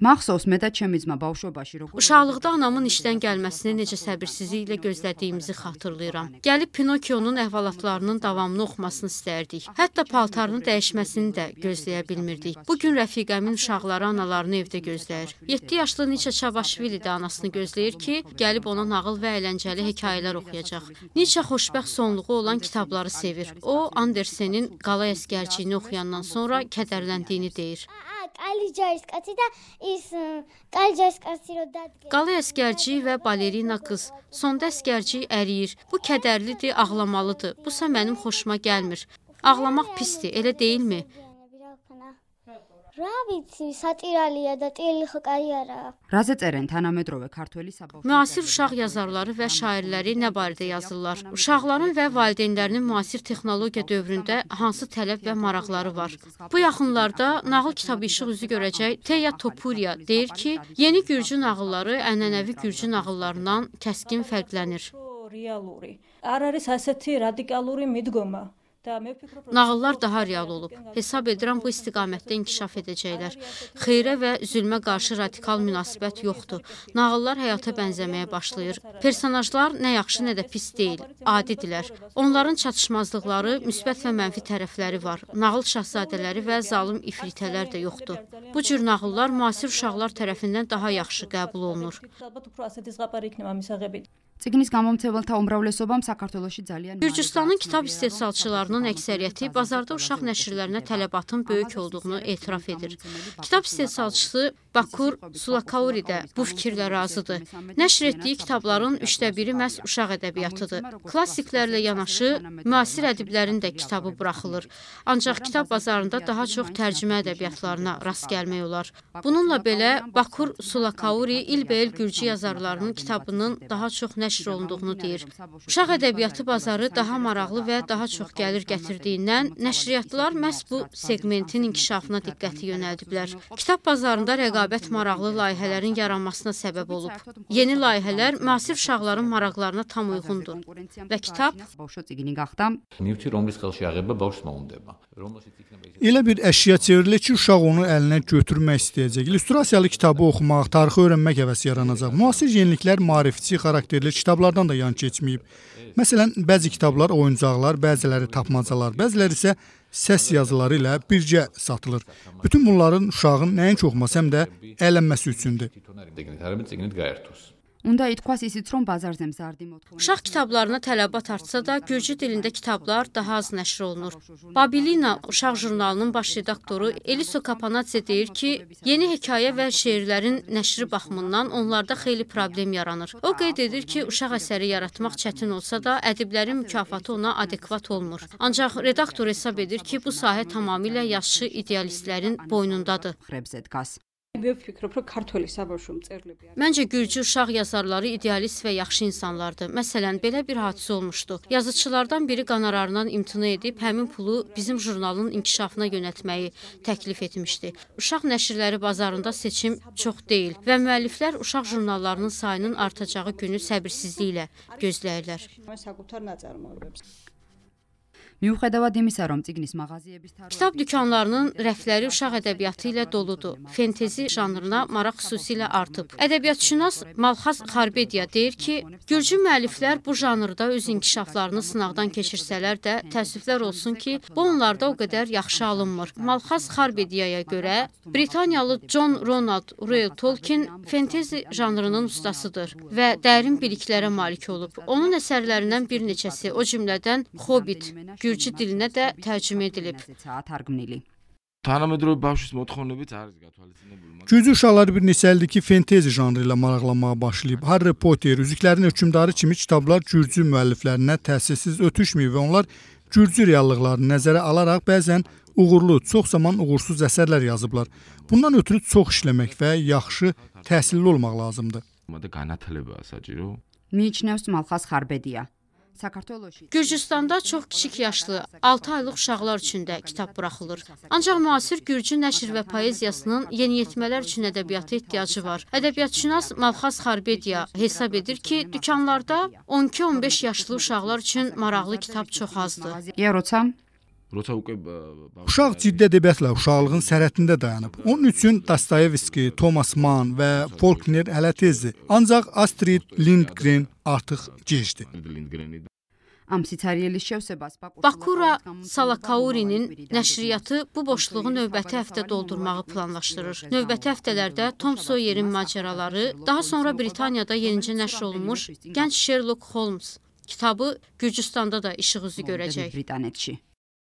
მახსოვს მე და ჩემი ძმა ბავშვობაში როგორ Uşaqlıqda anamın işdən gəlməsini necə səbirsizliklə gözlədiyimizi xatırlayıram. Gəlib Pinokionun əhvalatlarının davamını oxumasını istərdik. Hətta paltarını dəyişməsini də gözləyə bilmirdik. Bugün rəfiqəmin uşaqları analarını evdə gözləyir. 7 yaşlı Nietzsche Çavaşvili də anasını gözləyir ki, gəlib ona nağıl və əyləncəli hekayələr oxuyacaq. Nietzsche xoşbəxt sonluğu olan kitabları sevir. O, Andersenin Qala Əsgərciyini oxuyandan sonra kədərləndiyini deyir. Qala əsgərciyi və balerina qız, sonda əsgərciyi əriyir. Bu kədərlidir, ağlamalıdır. Busa mənim xoşuma gəlmir. Ağlamaq pisdir, elə deyilmi? რაზე წერენ თანამედროვე ქართველი საბავშვო Müasir uşaq yazarları və şairləri nə barədə yazırlar? Uşaqların və valideynlərinin müasir texnologiya dövründə hansı tələb və maraqları var? Bu yaxınlarda nağıl kitabı işıq üzü görəcək Teya Topuria deyir ki, yeni gürcü nağılları ənənəvi gürcü nağıllarından kəskin fərqlənir. Nağıllar daha real olub. Hesab edirəm bu istiqamətdə inkişaf edəcəklər. Xeyrə və zülmə qarşı radikal münasibət yoxdur. Nağıllar həyata bənzəməyə başlayır. Personajlar nə yaxşı, nə də pis deyil. Adidirlər. Onların çatışmazlıqları, müsbət və mənfi tərəfləri var. Nağıl şahzadələri və zalım ifritələr də yoxdur. Bu cür nağıllar müasir uşaqlar tərəfindən daha yaxşı qəbul olunur. წიგნის გამომცემელთა უმრავლესობამ საქართველოში ძალიან Gürcüstanın kitab istehsalçılarının əksəriyyəti bazarda uşaq nəşrlərinə tələbatın böyük olduğunu etiraf edir. Kitab istehsalçısı Bakur Sulakauri də bu fikirlə razıdır. Nəşr etdiyi kitabların 1/3 məhz uşaq ədəbiyyatıdır. Klassiklərlə yanaşı müasir ədiblərin də kitabı buraxılır. Ancaq kitab bazarında daha çox tərcümə ədəbiyyatlarına rast gəlmək olar. Bununla belə Bakur Sulakauri ilbəil gürcü yazarlarının kitabının daha çox nəşr olunduğunu deyir. Uşaq ədəbiyyatı bazarı daha maraqlı və daha çox gəlir gətirdiyindən nəşriyyatlar məhz bu segmentin inkişafına diqqəti yönəldiblər. Kitab bazarında rəqabət maraqlı layihələrin yaranmasına səbəb olub. Yeni layihələr müasir uşaqların maraqlarına tam uyğundur və kitab ბავშვო წიგნი გახდა ნივთი რომლის ხელში აღება ბავშვს მოუნდება. Elə bir əşya çevrilir ki, uşaq onu əlinə götürmək istəyəcək. İllüstrasiyalı kitabı oxumaq, tarixi öyrənmək həvəsi yaranacaq. Müasir yeniliklər maarifçi xarakterli kitablardan da yan keçməyib. Məsələn, bəzi kitablar oyuncaqlar, bəziləri tapmacalar, bəziləri isə səs yazıları ilə birgə satılır. Bütün bunların uşağın nəinki oxuması, həm də əylənməsi üçündür. უნდა ითქვას ისიც რომ ბაზარზე მზარდი მოთხოვნა Uşaq kitablarına tələbat artsa da gürcü dilində kitablar daha az nəşr olunur. Babilina uşaq jurnalının baş redaktoru Eliso Kapanadze deyir ki, yeni hekayə və şeirlərin nəşri baxımından onlarda xeyli problem yaranır. O qeyd edir ki, uşaq əsəri yaratmaq çətin olsa da ədiblərin mükafatı ona adekvat olmur. Ancaq redaktor hesab edir ki, bu sahə tamamilə yaşlı idealistlərin boynundadır. ხრებზე დგას Məncə gürcü uşaq yazarları idealist və yaxşı insanlardır. Məsələn, belə bir hadisə olmuşdu. Yazıçılardan biri qonorarından imtina edib həmin pulu bizim jurnalın inkişafına yönəltməyi təklif etmişdi. Uşaq nəşrləri bazarında seçim çox deyil və müəlliflər uşaq jurnallarının sayının artacağı günü səbirsizliklə gözləyirlər. მიუხედავად იმისა რომ წიგნის მაღაზიების Kitab dükanlarının rəfləri uşaq ədəbiyyatı ilə doludur. Fentezi janrına maraq xüsusilə artıb. Ədəbiyyatşünas Malxaz Xarbediya deyir ki, gürcü müəlliflər bu janrda öz inkişaflarını sınaqdan keçirsələr də, təəssüflər olsun ki, bu onlarda o qədər yaxşı alınmır. Malxaz Xarbediyaya görə Britaniyalı John Ronald Reuel Tolkien fentezi janrının ustasıdır və dərin biliklərə malik olub. Onun əsərlərindən bir neçəsi, o cümlədən Hobbit, gürcü dilinə də tərcümə edilib. თარგმნილი თანამედროვე ბავშვის მოთხოვნებით არის გათვალისწინებული. Gürcü uşaqları bir neçə ildir ki, fentezi janrı ilə maraqlanmağa başlayıb. Harry Potter, Üzüklərin Hökmdarı kimi kitablar gürcü müəlliflərinə təsirsiz ötüşməyib və onlar gürcü reallıqlarını nəzərə alaraq bəzən uğurlu, çox zaman uğursuz əsərlər yazıblar. Bundan ötürü çox işləmək və yaxşı təhsilli olmaq lazımdır. და განათლებაა საჭირო. მიიჩნევს მალხას ხარბედია საქართველოში Gürcüstanda çox kiçik yaşlı 6 aylıq uşaqlar üçün də kitab buraxılır. Ancaq müasir gürcü nəşr və poeziyasının yeniyetmələr üçün ədəbiyyata ehtiyacı var. Ədəbiyyatşünas Malxaz Xarbediya hesab edir ki, dükanlarda 12-15 yaşlı uşaqlar üçün maraqlı kitab çox azdır. Я როცა როცა უკვე Uşaq ciddi ədəbiyyatla uşaqlığın sərhədində dayanıb. Onun üçün Dostoyevski, Thomas Mann və Faulkner hələ tezdir. Ancaq Astrid Lindgren artıq gecdir. Bakura Salakaurinin nəşriyyatı bu boşluğu növbəti həftə doldurmağı planlaşdırır. Növbəti həftələrdə Tom Sawyer'in macəraları, daha sonra Britaniyada yenicə nəşr olunmuş Gənc Sherlock Holmes kitabı Gürcüstanda da işıq üzü görəcək.